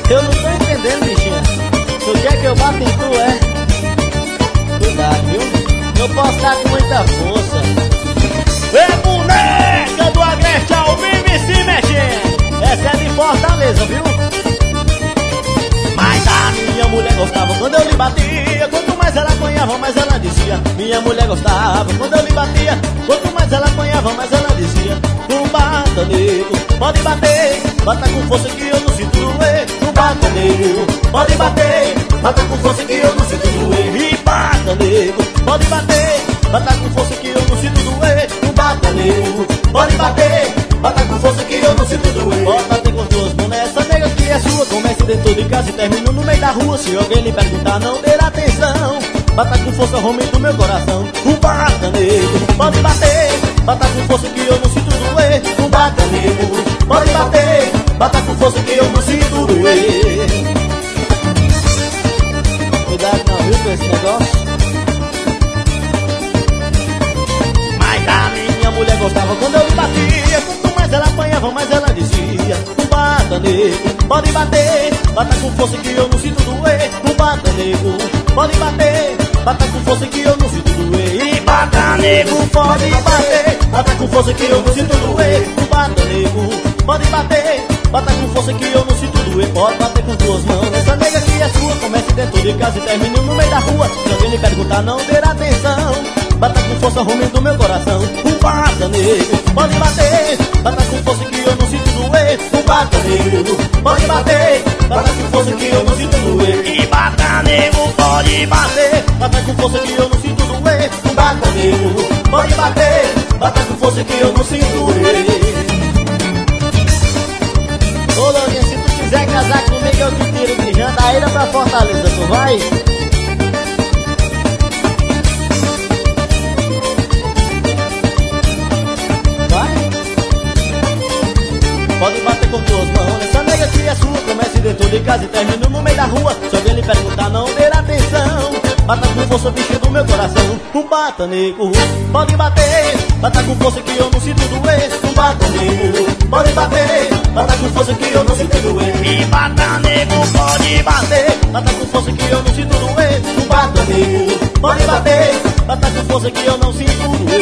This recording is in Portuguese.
Eu não tô entendendo, bichinha. Se o dia que eu bato em tu cuidado, viu? Não posso estar com muita força. É boneca do Agreste ao vivo e se mexendo. Essa é de Fortaleza, viu? Mas a minha mulher gostava quando eu lhe batia. Quanto mais ela apanhava, mais ela dizia. Minha mulher gostava quando eu lhe batia. Quanto mais ela apanhava, mais ela dizia. Não bata, nego, pode bater. Bata com força que eu não sinto doer. Não bata, nego, pode bater. Bata com força que eu não sinto doer. E bata, nego, pode bater. Bata com força que eu não sinto doer. Não bata, nego, pode bater. Bata com força que eu não sinto doer. Pode bater com as duas mãos nessa nega que é sua. Comece dentro de casa e termina no meio da rua. Se alguém lhe perguntar, não dê atenção. Bata com força, home do meu coração. Não bata, nego, pode bater. Bata com força que eu não sinto doer. Não bata, nego, pode bater. Bata com força que eu não sinto doer. Cuidado não, viu, com esse negócio. Mas a minha mulher gostava quando eu lhe batia. Quanto mais ela apanhava, mais ela dizia. Não bata, nego, pode bater. Bata com força que eu não sinto doer. Não bata, nego, pode bater. Bata com força que eu não sinto doer. E bata, nego, pode bater. Bata com força que eu não sinto doer. Não bata, nego, pode bater. Bata com força que eu não sinto doer. Pode bater com duas mãos nessa nega que é sua. Comece dentro de casa e termine no meio da rua. Se alguém lhe perguntar, não dê atenção. Bata com força, home do meu coração. Não bata, nego, pode bater. Bata com força que eu não sinto doer. Não bata, nego, pode bater. Bata com força que eu não sinto doer. E bata, nego, pode bater. Bata com força que eu não sinto doer. Não bata, nego, pode bater. Bata com força que eu não sinto doer. Ô, Loguinho, se tu quiser casar comigo, eu te tiro de Jandaíra pra Fortaleza, tu vai? Pode bater com duas mãos nessa nega que é sua. Comece dentro de casa e termina no meio da rua. Se alguém lhe perguntar, não dê atenção. Bata com força, bicho do meu coração. Não bata, nego, pode bater. Bata com força que eu não sinto doer. Não bata, nego, pode bater. Bata com força que eu não sinto doer. E bata, nego, pode bater. Bata com força que eu não sinto doer. Não bata, nego, pode bater. Bata com força que eu não sinto doer.